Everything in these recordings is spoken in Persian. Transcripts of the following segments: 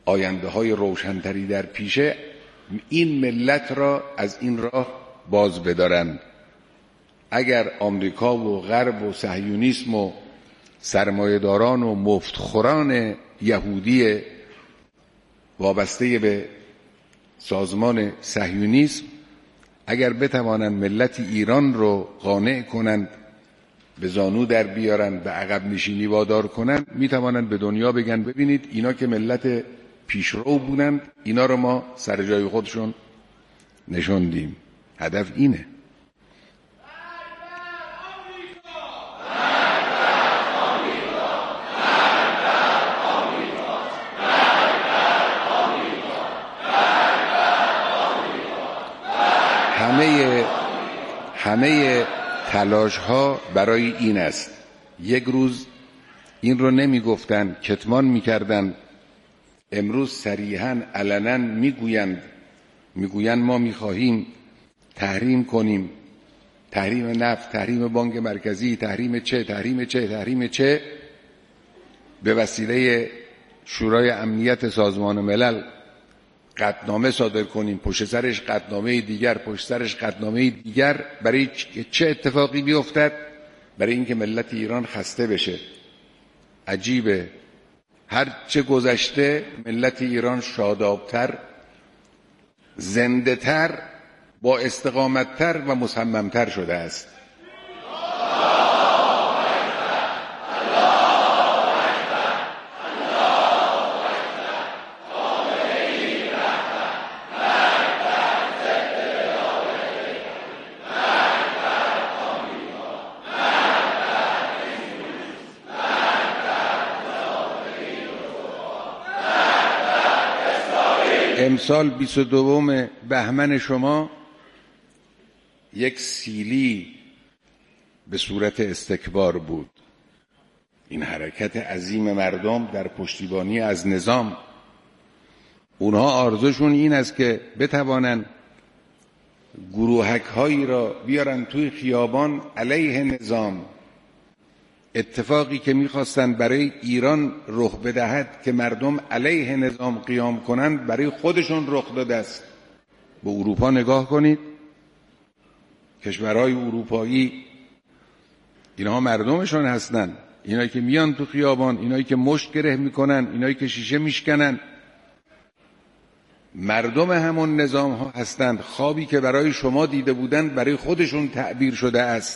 آینده های روشنتری در پیشه، این ملت را از این راه باز بدارند. اگر آمریکا و غرب و صهیونیسم و سرمایه‌داران و مفتخوران یهودی وابسته به سازمان صهیونیسم اگر بتوانند ملت ایران رو قانع کنند، به زانو در بیارند، به عقب نشینی وادار کنند، میتوانند به دنیا بگن ببینید اینا که ملت پیشرو بودند، اینا رو ما سر جای خودشون نشوندیم. هدف اینه. همه تلاش ها برای این است. یک روز این رو نمی گفتن، کتمان می کردن، امروز صریحاً علناً میگویند ما میخواهیم تحریم کنیم، تحریم نفت، تحریم بانک مرکزی، تحریم چه به وسیله شورای امنیت سازمان ملل قطعنامه صادر کنیم، پشت سرش قطعنامه دیگر، پشت سرش قطعنامه دیگر. برای چه اتفاقی بیفتد؟ برای اینکه ملت ایران خسته بشه. عجیبه، هر چه گذشته ملت ایران شادابتر، زنده‌تر، با استقامتتر و مصممتر شده است. امسال 22 بهمن شما یک سیلی به صورت استکبار بود. این حرکت عظیم مردم در پشتیبانی از نظام، اونها آرزوشون این است که بتوانن گروهک هایی را بیارن توی خیابان علیه نظام. اتفاقی که میخواستن برای ایران رخ بدهد که مردم علیه نظام قیام کنند، برای خودشون رخ داده است. به اروپا نگاه کنید، کشورهای اروپایی اینها مردمشون هستند، اینایی که میان تو خیابان، اینایی که مشت گره میکنن، اینایی که شیشه میشکنن، مردم همون نظام ها هستند. خوابی که برای شما دیده بودند برای خودشون تعبیر شده است.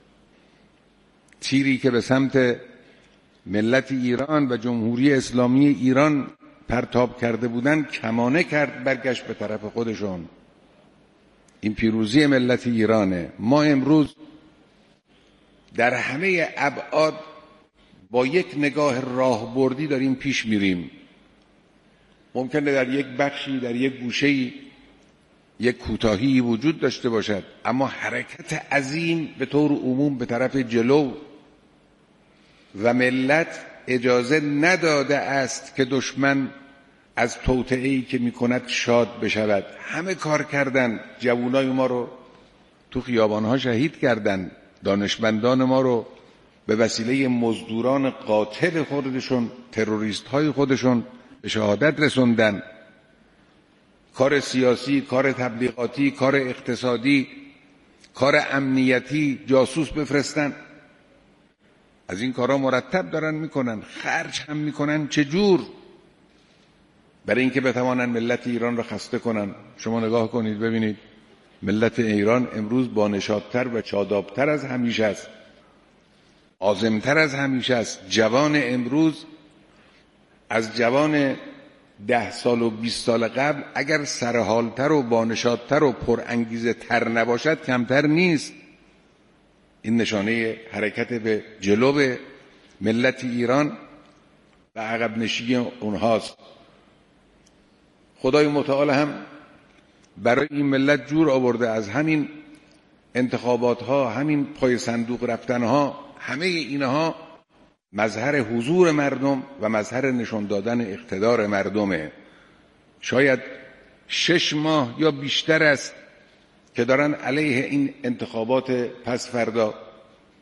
تیری که به سمت ملت ایران و جمهوری اسلامی ایران پرتاب کرده بودند، کمانه کرد، برگشت به طرف خودشون. این پیروزی ملت ایرانه. ما امروز در همه ابعاد با یک نگاه راهبردی داریم پیش میریم. ممکنه در یک بخشی، در یک گوشه‌ای یک کوتاهی وجود داشته باشد، اما حرکت عظیم به طور عموم به طرف جلو و ملت اجازه نداده است که دشمن از توطئه‌ای که میکند شاد بشود. همه کار کردن، جوانای ما رو تو خیابانها شهید کردن، دانشمندان ما رو به وسیله مزدوران قاتل خودشون، تروریست های خودشون به شهادت رسوندن. کار سیاسی، کار تبلیغاتی، کار اقتصادی، کار امنیتی، جاسوس بفرستن، از این کارا مرتب دارن میکنن، خرج هم میکنن. چجور؟ برای اینکه بتوانن ملت ایران را خسته کنن. شما نگاه کنید ببینید ملت ایران امروز با نشاطتر و شادابتر از همیشه است، عازمتر از همیشه است. جوان امروز از جوان 10 سال و 20 سال قبل اگر سرحالتر و بانشادتر و پرانگیزه تر نباشد کمتر نیست. این نشانه حرکت به جلو ملت ایران و عقب نشینی اونهاست. خدای متعال هم برای این ملت جور آورده. از همین انتخابات ها، همین پای صندوق رفتن ها، همه اینها مظهر حضور مردم و مظهر نشان دادن اقتدار مردمه. شاید 6 ماه یا بیشتر است که دارن علیه این انتخابات پس فردا،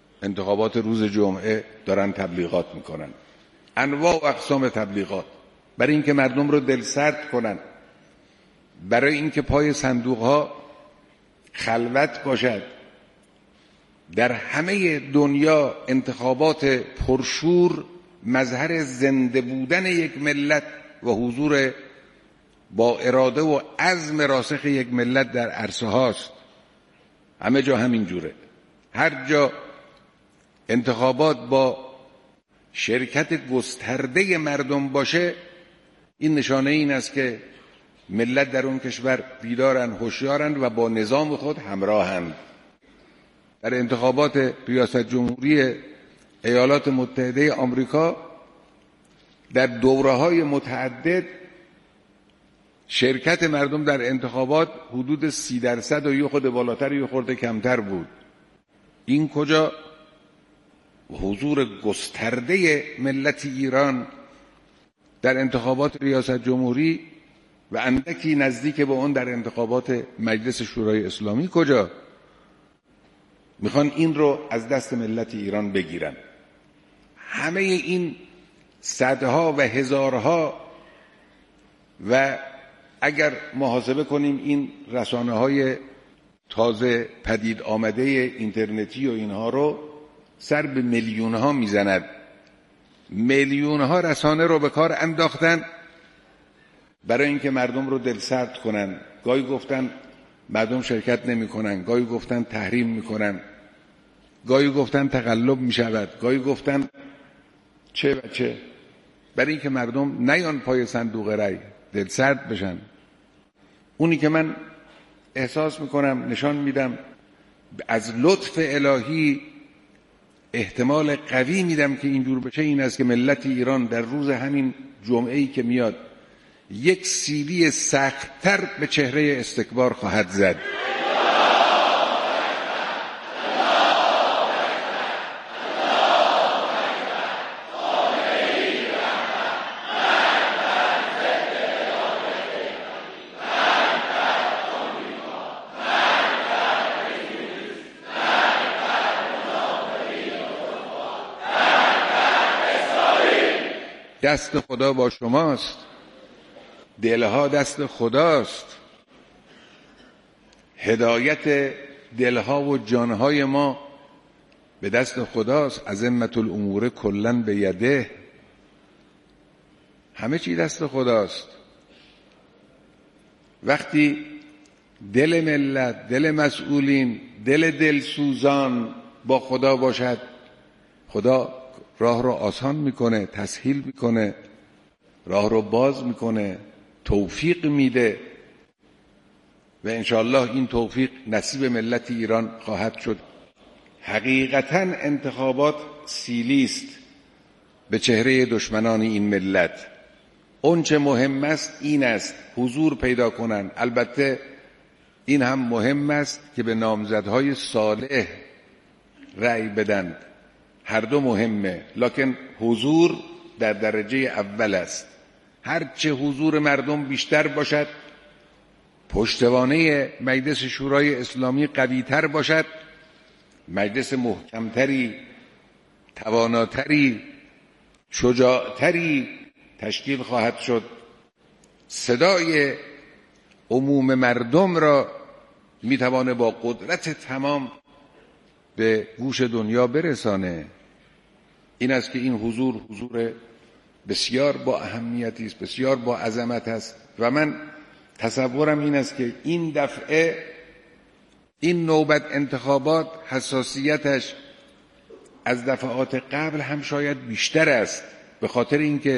انتخابات روز جمعه، دارن تبلیغات میکنن. انواع و اقسام تبلیغات. برای اینکه مردم رو دلسرد کنن، برای اینکه پای صندوق‌ها خلوت باشد. در همه دنیا انتخابات پرشور مظهر زنده بودن یک ملت و حضور با اراده و عزم راسخ یک ملت در عرصه هاست. همه جا همین جوره. هر جا انتخابات با شرکت گسترده مردم باشه، این نشانه این است که ملت در اون کشور بیدارن، هوشیارن و با نظام خود همراهند. در انتخابات ریاست جمهوری ایالات متحده آمریکا در دوره‌های متعدد شرکت مردم در انتخابات حدود 30% و یه خود بالاتر یه خورده کمتر بود. این کجا؟ حضور گسترده ملت ایران در انتخابات ریاست جمهوری و اندکی نزدیک به اون در انتخابات مجلس شورای اسلامی کجا؟ میخوان این رو از دست ملت ایران بگیرن. همه این صدها و هزارها و اگر محاسبه کنیم این رسانه‌های تازه پدید آمده اینترنتی و اینها رو سر به میلیون‌ها میزند. میلیون‌ها رسانه رو به کار انداختن برای اینکه مردم رو دلسرد کنن. گاهی گفتن مردم شرکت نمی‌کنن، گاهی گفتن تحریم می‌کنن، گاهی گفتن تقلب می‌شود، گاهی گفتن چه و چه، برای اینکه مردم نیان پای صندوق رای دلسرد بشن. اونی که من احساس میکنم نشان میدم از لطف الهی احتمال قوی میدم که اینجور بشه این است که ملت ایران در روز همین جمعه‌ای که میاد یک سیلی سخت‌تر به چهره استکبار خواهد زد. دست خدا با شماست، دلها دست خداست، هدایت دلها و جانهای ما به دست خداست. عظمت الامور کلن به یده، همه چی دست خداست. وقتی دل ملت، دل مسئولین، دلسوزان با خدا باشد، خدا راه رو آسان میکنه، تسهیل میکنه، راه رو باز میکنه، توفیق میده و انشاءالله این توفیق نصیب ملت ایران خواهد شد. حقیقتا انتخابات سیلی است به چهره دشمنان این ملت. اون چه مهم است این است حضور پیدا کنند. البته این هم مهم است که به نامزدهای صالح رأی بدند، هر دو مهمه، لکن حضور در درجه اول است. هرچه حضور مردم بیشتر باشد، پشتوانه مجلس شورای اسلامی قوی‌تر باشد، مجلس محکمتری، تواناتری، شجاعتری تشکیل خواهد شد. صدای عموم مردم را میتوانه با قدرت تمام به گوش دنیا برسانه. این است که این حضور بسیار با اهمیتی است، بسیار با عظمت است و من تصورم این است که این دفعه این نوبت انتخابات حساسیتش از دفعات قبل هم شاید بیشتر است، به خاطر اینکه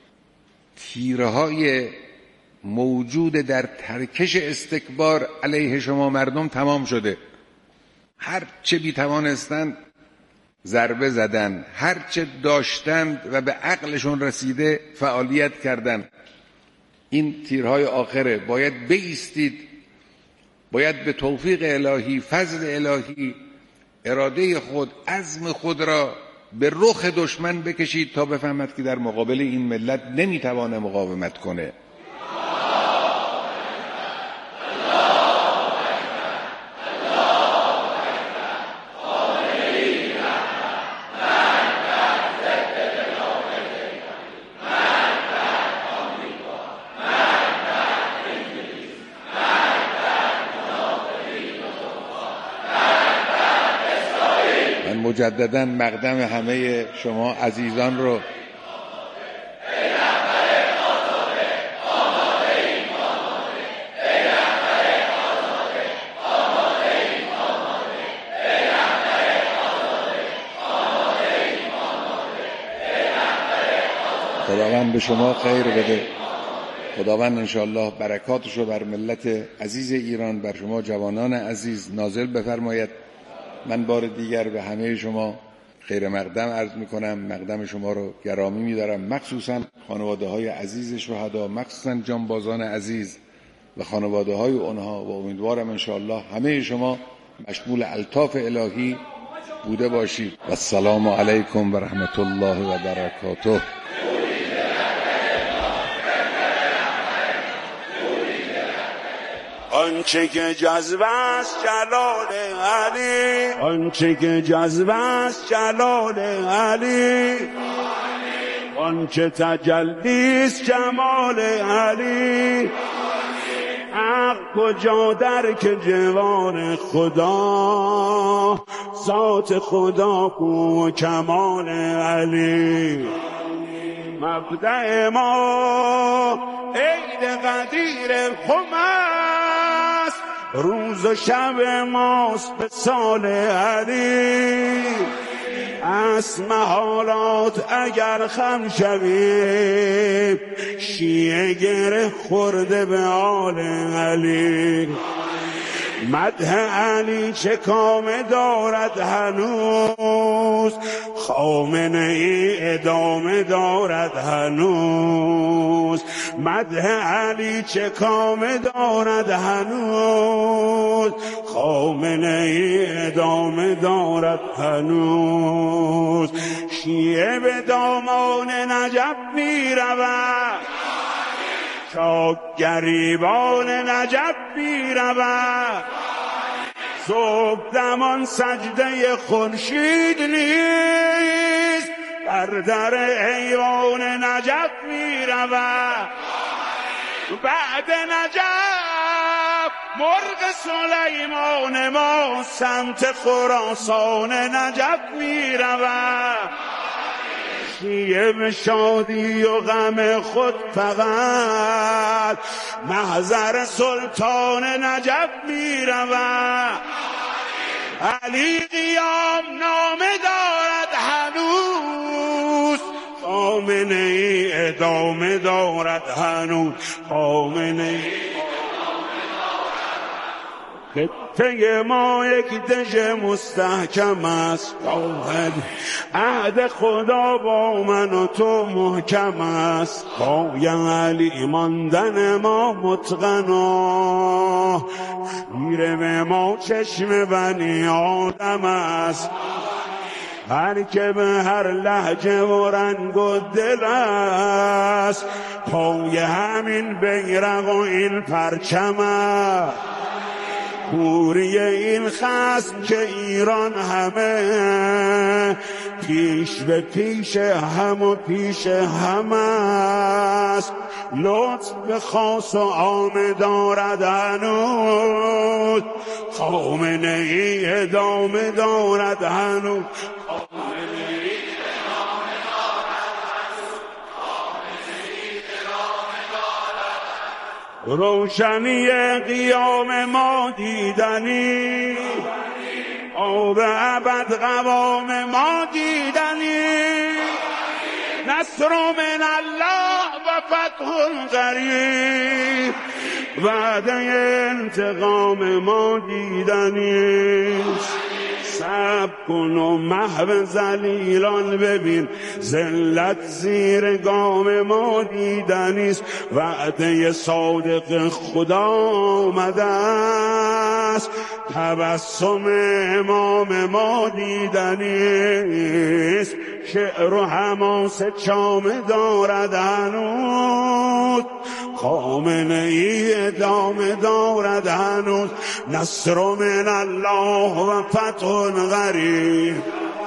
تیرهای موجود در ترکش استکبار علیه شما مردم تمام شده. هر چه بی توانستند ضربه زدن، هر چه داشتند و به عقلشون رسیده فعالیت کردند. این تیرهای آخره. باید بایستید، باید به توفیق الهی، فضل الهی، اراده خود، عزم خود را به رخ دشمن بکشید تا بفهمد که در مقابل این ملت نمیتوانه مقاومت کنه. مجددا مقدم همه شما عزیزان رو خداوند به شما خیر بده. خداوند انشاءالله برکاتشو بر ملت عزیز ایران، بر شما جوانان عزیز نازل بفرماید. من بار دیگر به همه شما خیر مقدم عرض میکنم، مقدم شما رو گرامی میدارم، مخصوصا خانواده های عزیز شهدا، مخصوصا جانبازان عزیز و خانواده های اونها، و امیدوارم انشاءالله همه شما مشمول الطاف الهی بوده باشید. و السلام علیکم و رحمت الله و برکاته. آنچه که جذب است جلال علی، آنچه که جذب است جلال علی، آنچه تجلی است جمال علی. حق کجا درک جوار خدا، ذات خدا کو کمال علی. مبدأ ما عید قدیر است، روز و شب ماست به سال علی. از محالات اگر خم شویم، شیعه گره خورده به آل علی. مدح علی چه کام دارد هنوز، خامنه ای ادامه دارد هنوز. مدح علی چه کام دارد هنوز، خامنه ای ادامه دارد هنوز. شیعه به دامان نجف می رود، چاک گریبان نجف می رود. صبح دمان سجده خورشید نیست، بر در ایوان نجف می رود. بعد نجف مرغ سلیمان ما سمت خراسان نجف می رود. شیعه به شادی و غم خود فقط محضر سلطان نجف می رود. علی قیام نامه دارد هنوز، خامنه ای ادامه دارد هنوز. خامنه ای خطه ما یک دژ مستحکم است، عهد خدا با من و تو محکم است. پای علی ماندن ما متقنا، شیر به ما چشم بنی آدم است. هر که به هر لهجه و رنگ و دل است، پای همین بیرق و این پرچم است. کوری این خصم که ایران همه، پیش به پیش هم و پیش هم است. لطف به خاص و عام دارد هنوز، خامنه ای ادامه دارد هنوز. روشنی قیام ما دیدنی، آب ابد قوام ما دیدنی. نصر من الله و فتح قریب، وعده انتقام ما دیدنی. صبر کن و محو ذلیلان ببین، ذلت زیر گام ما دیدنیست. وعده صادق خدا آمده است، تبسم امام ما دیدنیست. شعر و حماسه چامه دارد هنوز، خامنه ای ادامه دارد هنوز. نصر من الله و فتح قریب.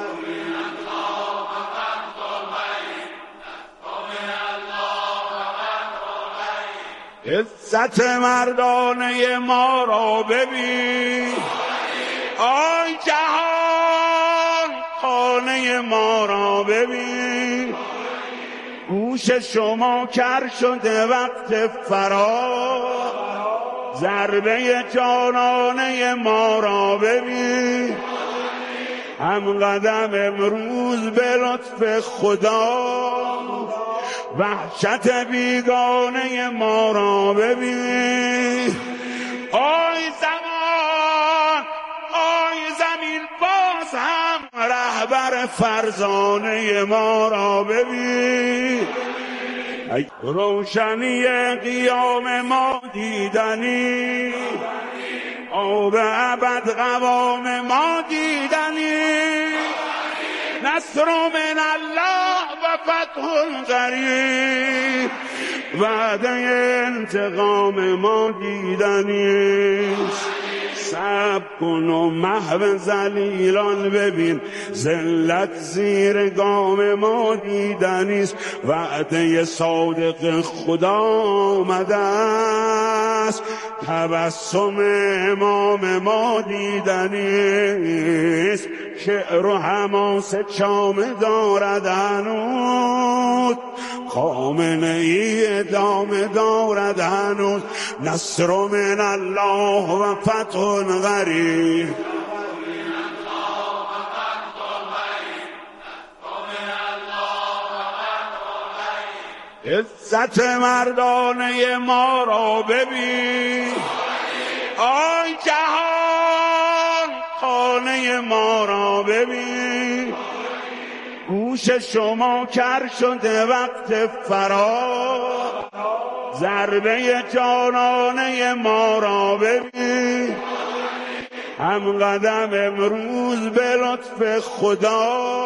عزت مردانه ما را ببین، آی جهان جانانه ما را ببین، گوش شما کر شده وقت فرار، ضربه جانانه ما را ببین، هم قدم امروز به لطف خدا، وحشت بیگانه ما را ببین. آی زمان، آی زمین، باز هم رهبر فرزانه ما را ببین. روشنی قیام ما دیدنی، آب ابد قوام ما دیدنی، نصر من الله و فتح قریب، وعده انتقام ما دیدنی. صبر کن و محو ذلیلان ببین، ذلت زیر گام ما دیدنیست، وعده صادق خدا آمده است، تبسم امام ما دیدنیست. شعر و حماس چامه دارد هنوز، خامنه ای ادامه دارد هنوز، نصر من الله و فتح قریب. عزت مردانه ما را ببین، آی جهان خانه ما را ببین، گوش شما کر شده وقت فرار، ضربه جانانه ما را ببین، هم قدم امروز به لطف خدا،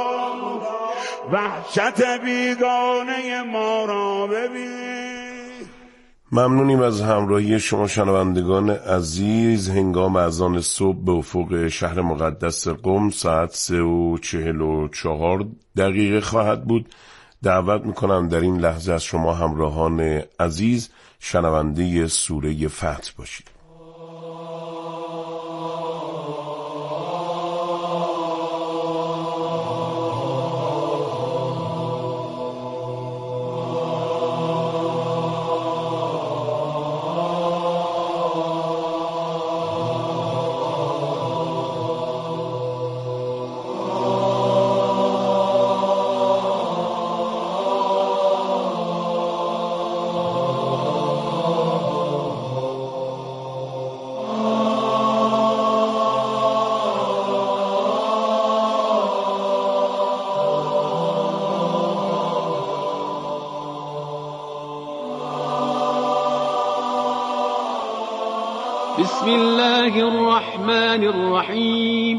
وحشت بیگانه ما را ببین. ممنونیم از همراهی شما شنوندگان عزیز. هنگام اذان صبح به افق شهر مقدس قم ساعت 3:44 خواهد بود. دعوت میکنم در این لحظه از شما همراهان عزیز شنونده سوره فتح باشید. بسم الله الرحمن الرحيم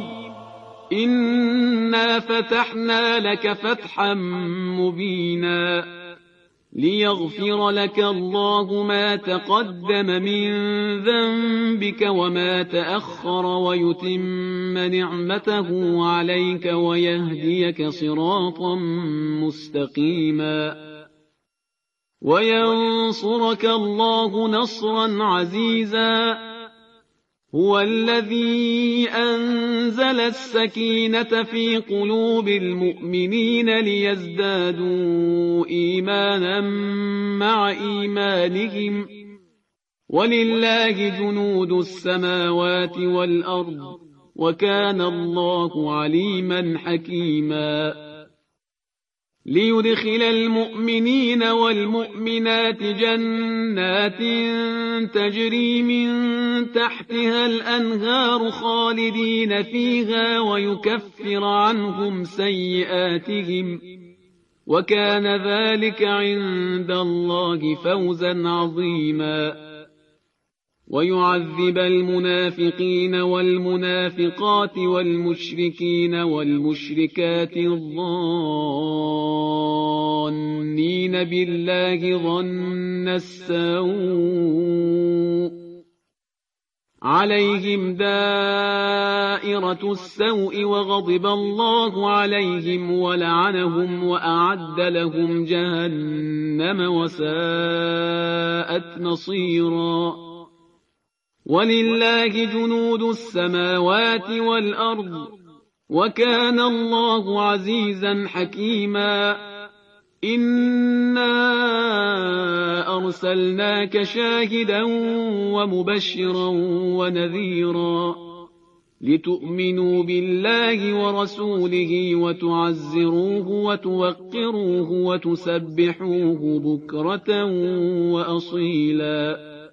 إنا فتحنا لك فتحا مبينا ليغفر لك الله ما تقدم من ذنبك وما تأخر ويتم نعمته عليك ويهديك صراطا مستقيما وينصرك الله نصرا عزيزا هو الذي أنزل السكينة في قلوب المؤمنين ليزدادوا إيمانا مع إيمانهم ولله جنود السماوات والأرض وكان الله عليما حكيما ليدخل المؤمنين والمؤمنات جنات تجري من تحتها الأنهار خالدين فيها ويكفر عنهم سيئاتهم وكان ذلك عند الله فوزا عظيما ويعذب المنافقين والمنافقات والمشركين والمشركات الظانين بالله ظن السوء عليهم دائرة السوء وغضب الله عليهم ولعنهم وأعد لهم جهنم وساءت مصيرا ولله جنود السماوات والأرض وكان الله عزيزا حكيما. إنا أرسلناك شاهدا ومبشرا ونذيرا لتؤمنوا بالله ورسوله وتعزروه وتوقروه وتسبحوه بكرة وأصيلا.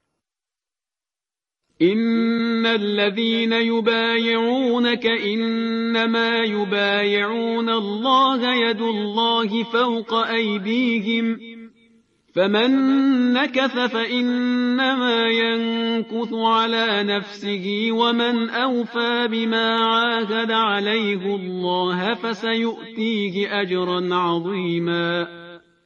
إن الذين يبايعونك إنما يبايعون الله يد الله فوق أيديهم فمن نكث فإنما ينكث على نفسه ومن أوفى بما عاهد عليه الله فسيؤتيه أجرا عظيما.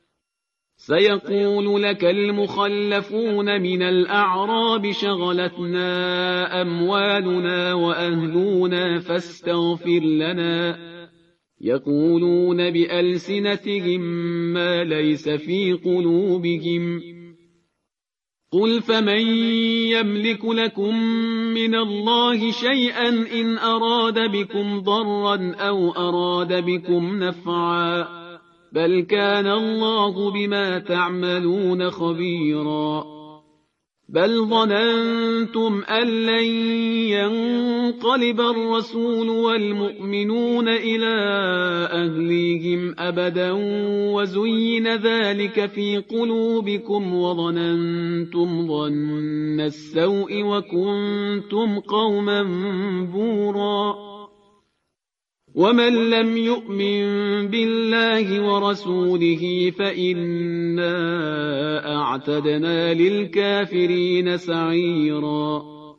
سيقول لك المخلفون من الأعراب شغلتنا أموالنا وأهلنا فاستغفر لنا يقولون بألسنتهم ما ليس في قلوبهم قل فمن يملك لكم من الله شيئا إن أراد بكم ضرا أو أراد بكم نفعا بل كان الله بما تعملون خبيرا. بل ظننتم أن لن ينقلب الرسول والمؤمنون إلى أهليهم أبدا وزين ذلك في قلوبكم وظننتم ظن السوء وكنتم قوما بورا. ومن لم يؤمن بالله ورسوله فإنا أعتدنا للكافرين سعيرا.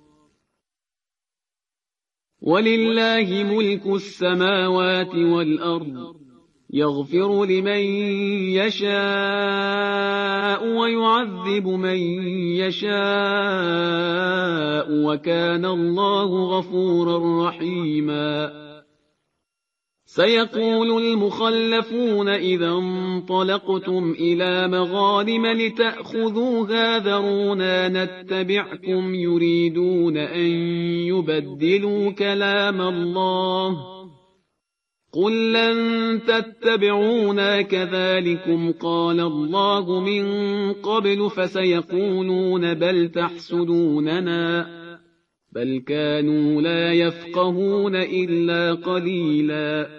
ولله ملك السماوات والأرض يغفر لمن يشاء ويعذب من يشاء وكان الله غفورا رحيما. سيقول المخلفون إذا انطلقتم إلى مغانم لتأخذوها ذرونا نتبعكم يريدون أن يبدلوا كلام الله قل لن تتبعونا كذلكم قال الله من قبل فسيقولون بل تحسدوننا بل كانوا لا يفقهون إلا قليلا.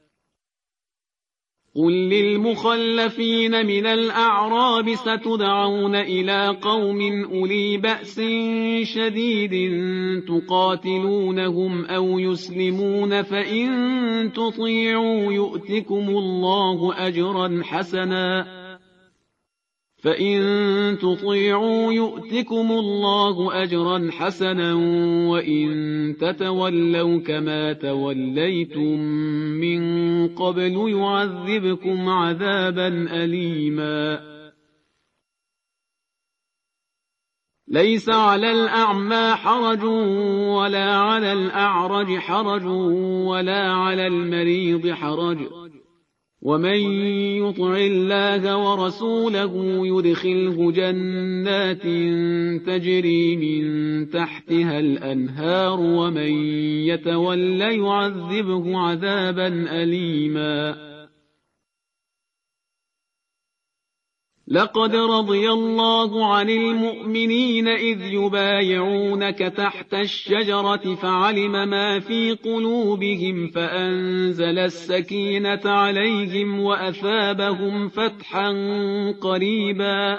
قل للمخلفين من الأعراب ستدعون إلى قوم أولي بأس شديد تقاتلونهم أو يسلمون فإن تطيعوا يؤتكم الله أجرا حسنا وإن تتولوا كما توليتم من قبل يعذبكم عذابا أليما. ليس على الأعمى حرج ولا على الأعرج حرج ولا على المريض حرج ومن يطع الله ورسوله يدخله جنات تجري من تحتها الأنهار ومن يتولى يعذبه عذابا أليما. لقد رضي الله عن المؤمنين إذ يبايعونك تحت الشجرة فعلم ما في قلوبهم فأنزل السكينة عليهم وأثابهم فتحا قريبا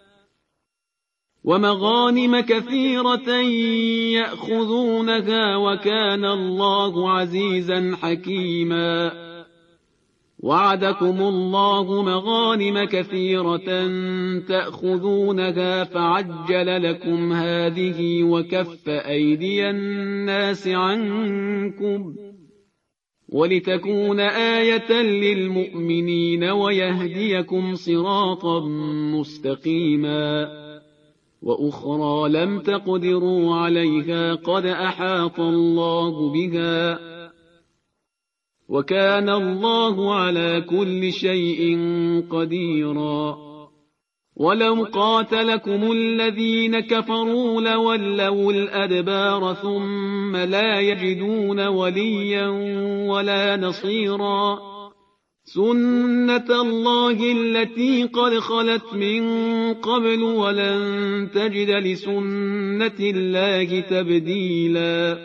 ومغانم كثيرة يأخذونها وكان الله عزيزا حكيما. وعدكم الله مغانم كثيرة تأخذونها فعجل لكم هذه وكف أيدي الناس عنكم ولتكون آية للمؤمنين ويهديكم صراطا مستقيما. وأخرى لم تقدروا عليها قد أحاط الله بها وكان الله على كل شيء قديرا. ولو قاتلكم الذين كفروا لولوا الأدبار ثم لا يجدون وليا ولا نصيرا سنة الله التي قد خلت من قبل ولن تجد لسنة الله تبديلا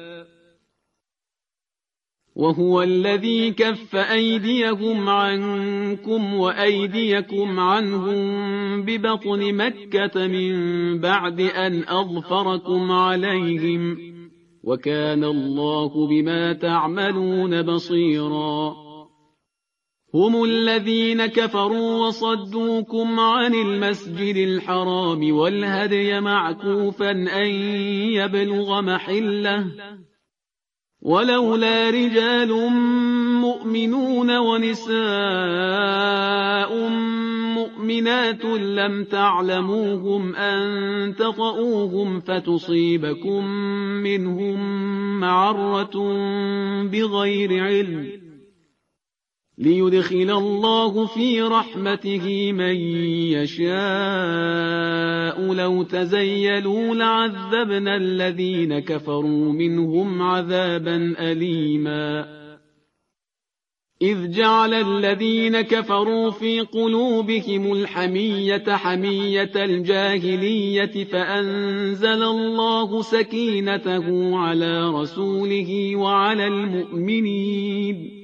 وهو الذي كف أيديهم عنكم وأيديكم عنهم ببطن مكة من بعد أن أظفركم عليهم وكان الله بما تعملون بصيرا هم الذين كفروا وصدوكم عن المسجد الحرام والهدي معكوفا أن يبلغ محله ولولا رجال مؤمنون ونساء مؤمنات لم تعلموهم أن تطؤوهم فتصيبكم منهم معرة بغير علم ليدخل الله في رحمته من يشاء لو تزيلوا لعذبنا الذين كفروا منهم عذابا أليما إذ جعل الذين كفروا في قلوبهم الحمية حمية الجاهلية فأنزل الله سكينته على رسوله وعلى المؤمنين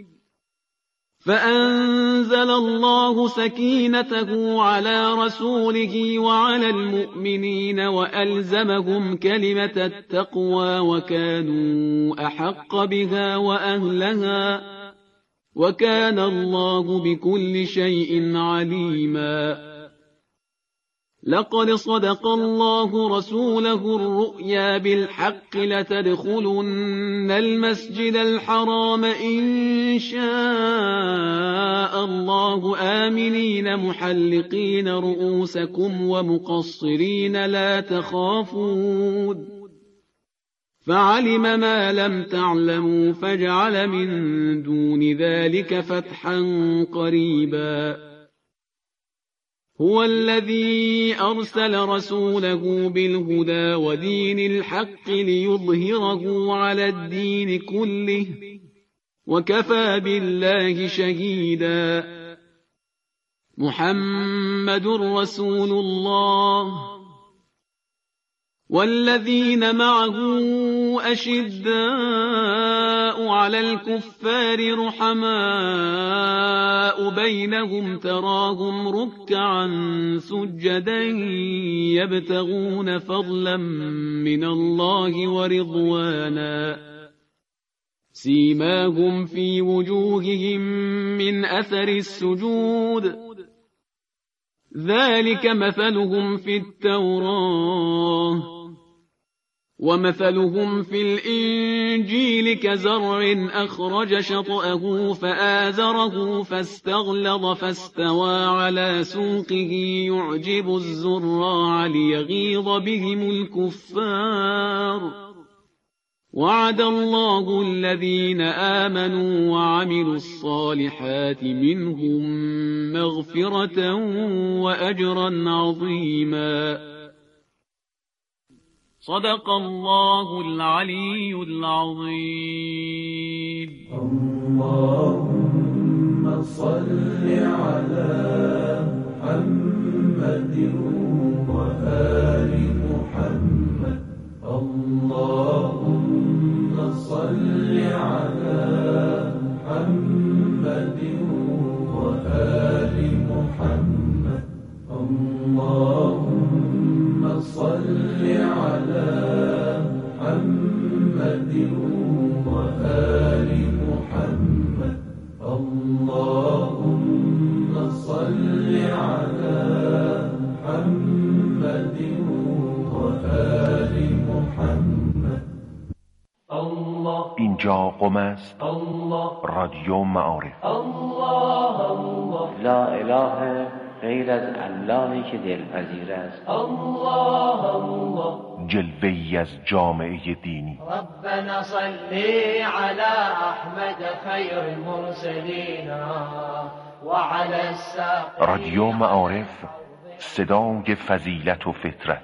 وألزمهم كلمة التقوى وكانوا أحق بها وأهلها وكان الله بكل شيء عليما لقد صدق الله رسوله الرؤيا بالحق لتدخلن المسجد الحرام إن شاء الله آمنين محلقين رؤوسكم ومقصرين لا تخافون فعلم ما لم تعلموا فجعل من دون ذلك فتحا قريبا هو الذي أرسل رسوله بالهدى ودين الحق ليظهره على الدين كله وكفى بالله شهيدا محمد رسول الله والذين معه أشداء على الكفار رحماء بينهم تراهم ركعا سجدا يبتغون فضلا من الله ورضوانا سيماهم في وجوههم من أثر السجود ذلك مثلهم في التوراة ومثلهم في الإنجيل كزرع أخرج شطأه فآزره فاستغلظ فاستوى على سوقه يعجب الزراع ليغيظ بهم الكفار وعد الله الذين آمنوا وعملوا الصالحات منهم مغفرة وأجرا عظيما صدق الله العلي العظيم اللهم صل على محمد وآل محمد اللهم صل على محمد وآل محمد اللهم صل على محمد وآل محمد اللهم صل على محمد وآل محمد اینجا قم است رادیو معارف لا اله غیر از اللهی که دلپذیر است جلوه‌ای از جامعه دینی ربنا صلی علی احمد خیر المرسلین وعلى الساق رادیو معارف صدای فضیلت و فطرت.